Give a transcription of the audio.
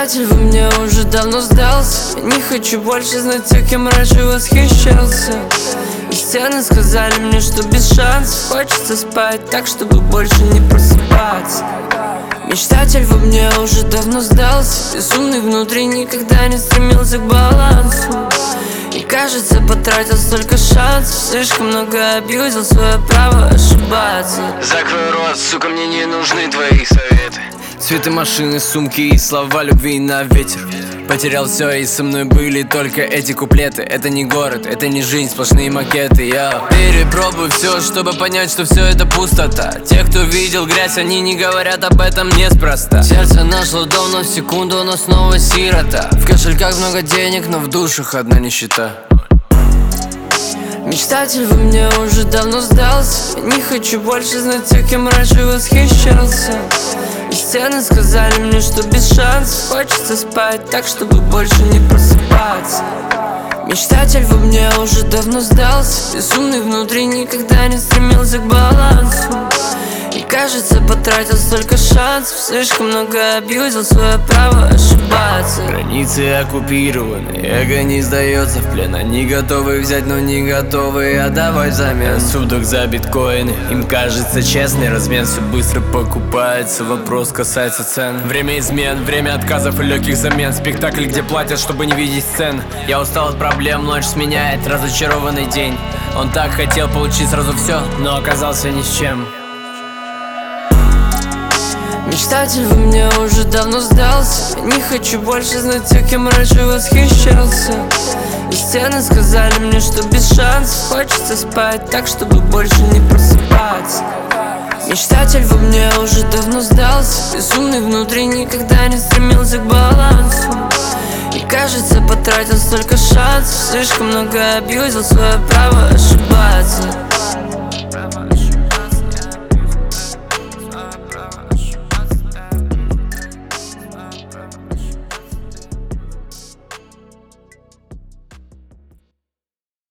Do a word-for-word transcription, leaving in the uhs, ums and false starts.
Мечтатель во мне уже давно сдался. Я не хочу больше знать тех, кем раньше восхищался. И стены сказали мне, что без шансов. Хочется спать так, чтобы больше не просыпаться. Мечтатель во мне уже давно сдался. Безумный внутри, никогда не стремился к балансу. И кажется, потратил столько шансов. Слишком много абьюзил свое право ошибаться. Закрой рот, сука, мне не нужны твои советы. Цветы машины, сумки и слова любви на ветер. Потерял все, и со мной были только эти куплеты. Это не город, это не жизнь, сплошные макеты. Я перепробую все, чтобы понять, что все это пустота. Те, кто видел грязь, они не говорят об этом неспроста. Сердце нашло дом, но в секунду оно снова сирота. В кошельках много денег, но в душах одна нищета. Мечтатель во мне уже давно сдался. Я не хочу больше знать тех, кем раньше восхищался. И стены сказали мне, что без шансов. Хочется спать так, чтобы больше не просыпаться. Мечтатель во мне уже давно сдался. Безумный внутри, никогда не стремился к балансу. И кажется, потратил столько шансов. Слишком много абьюзил свое право ошибаться. Границы оккупированы, эго не сдается в плен. Они готовы взять, но не готовы отдавать взамен. Судок за биткоины, им кажется честный размен. Все быстро покупается, вопрос касается цен. Время измен, время отказов и легких замен. Спектакль, где платят, чтобы не видеть сцен. Я устал от проблем, ночь сменяет разочарованный день. Он так хотел получить сразу все, но оказался ни с чем. Мечтатель во мне уже давно сдался. Я не хочу больше знать тех, кем раньше восхищался. И стены сказали мне, что без шансов. Хочется спать так, чтобы больше не просыпаться. Мечтатель во мне уже давно сдался. Безумный внутри, никогда не стремился к балансу. И кажется, потратил столько шансов. Слишком много абьюзил свое право ошибаться.